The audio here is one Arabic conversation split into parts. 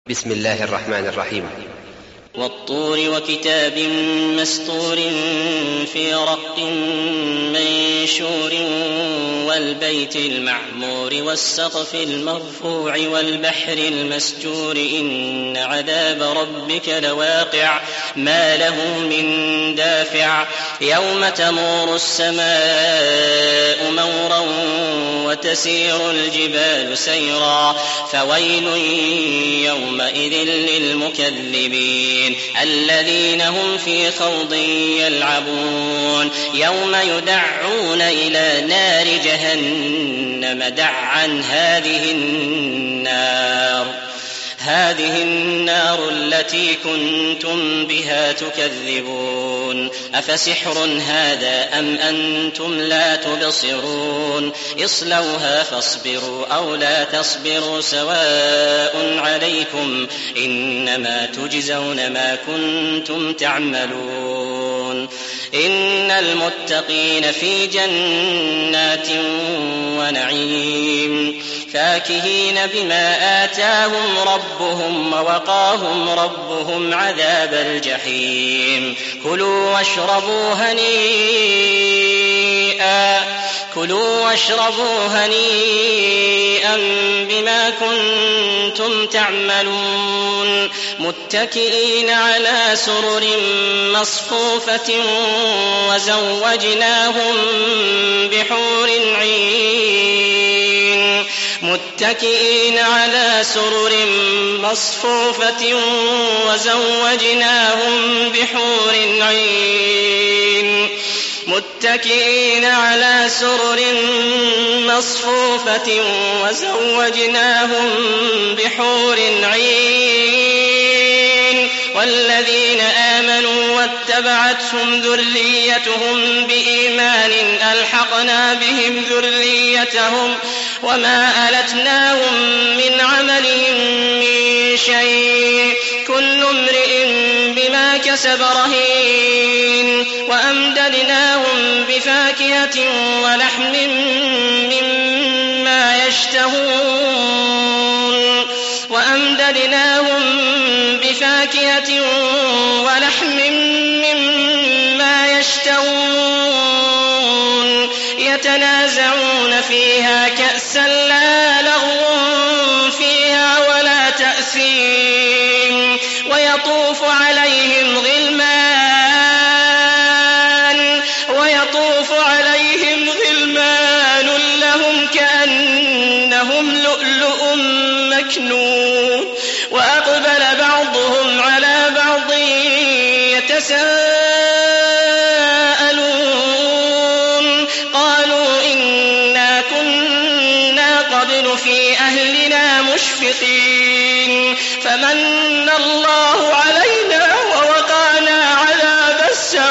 بسم الله الرحمن الرحيم. والطور وكتاب مسطور في رق منشور والبيت المعمور والسقف المرفوع والبحر المسجور إن عذاب ربك لواقع ما له من دافع يوم تمور السماء مورا وتسير الجبال سيرا فويل يومئذ للمكذبين الذين هم في خوض يلعبون يوم يدعون إلى نار جهنم دعا هذه النار التي كنتم بها تكذبون أفسحر هذا أم أنتم لا تبصرون اصلوها فاصبروا أو لا تصبروا سواء عليكم إنما تجزون ما كنتم تعملون إن المتقين في جنات ونعيم فاكهين بما آتاهم ربهم ووقاهم ربهم عذاب الجحيم كلوا واشربوا هنيئا بما كنتم تعملون متكئين على سرر مصفوفة وزوجناهم بحور عين متكئين على سرر مصفوفة وزوجناهم بحور عين متكئين على سرر مصفوفة وزوجناهم بحور عين والذين آمنوا واتبعتهم ذريتهم بإيمان ألحقنا بهم ذريتهم وما ألتناهم من عملهم من شيء كل امرئ بما كسب رهين وأمددناهم بفاكهة ولحم مما يشتهون يتنازعون فيها كأسا لا لغو فيها ولا تأثيم ويطوف عليهم غلمان لهم كأنهم لؤلؤ مكنون وأقبل بعضهم على بعض يتساءلون قالوا إنا كنا قبل في أهلنا مشفقين فمن الله علينا ووقانا عذاب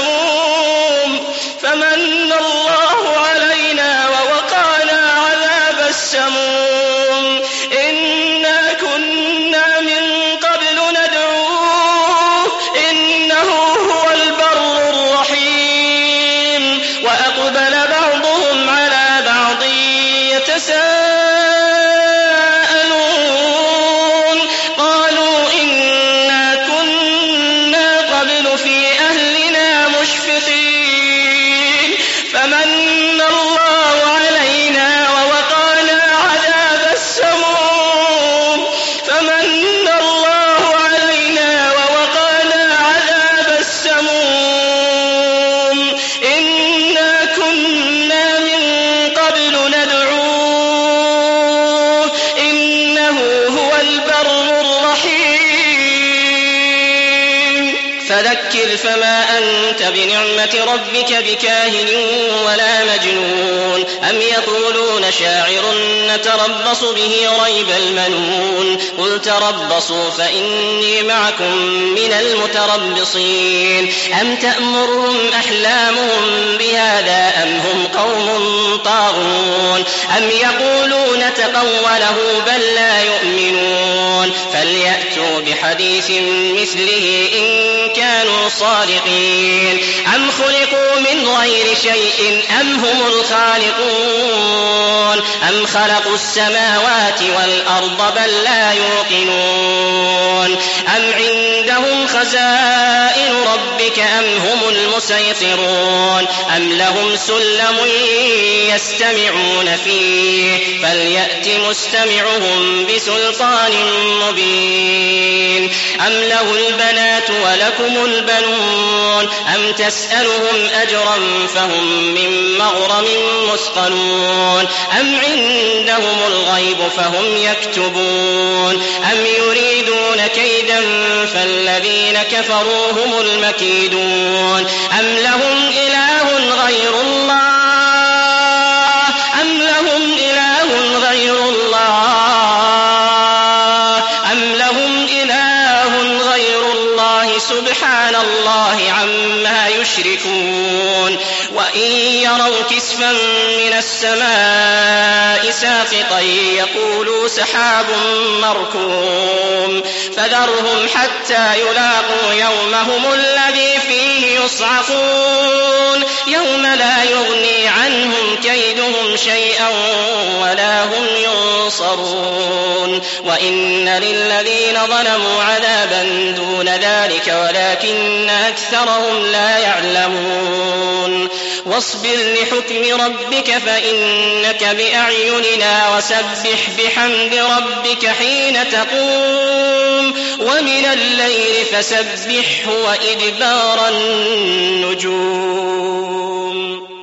السموم إنا كنا من قبل ندعوه إنه هو البر الرحيم وأقبل بعضهم على بعض يتساءلون قالوا إنا كنا قبل في أهلنا مشفقين فمن الله علينا ووقانا عذاب السموم إنا كنا من قبل ندعوه إنه هو البر الرحيم فذكر فما أنت بنعمة ربك بكاهن ولا مجنون أم يقولون شاعر نتربص به ريب المنون قل تربصوا فإني معكم من المتربصين أم تأمرهم أحلامهم بهذا أم هم قوم طاغون أم يقولون تقوله بل لا يؤمنون فليأتوا بحديث مثله إن كانوا كانوا صادقين أم خلقوا من غير شيء أم هم الخالقون أم خلقوا السماوات والأرض بل لا يوقنون أم عندهم خزائن ربك أم هم المسيطرون أم لهم سلم يستمعون فيه فليأت مستمعهم بسلطان مبين أم له البنات ولكم البنون أم تسألهم أجرا فهم من مغرم مثقلون أم عندهم الغيب فهم يكتبون أم يريدون كيدا فالذين كفروا هم المكيدون أم لهم إله غير الله سبحان الله عما يشركون وإن يروا كسفا من السماء ساقطا يقولوا سحاب مركوم فذرهم حتى يلاقوا يومهم الذي فيه يصعقون يوم لا يغني عنهم كيدهم شيئا ولا هم ينصرون وإن للذين ظلموا عذابا دون ذلك ولكن أكثرهم لا يعلمون واصبر لحكم ربك فإنك بأعيننا وسبح بحمد ربك حين تقوم ومن الليل فسبحه وإدبار النجوم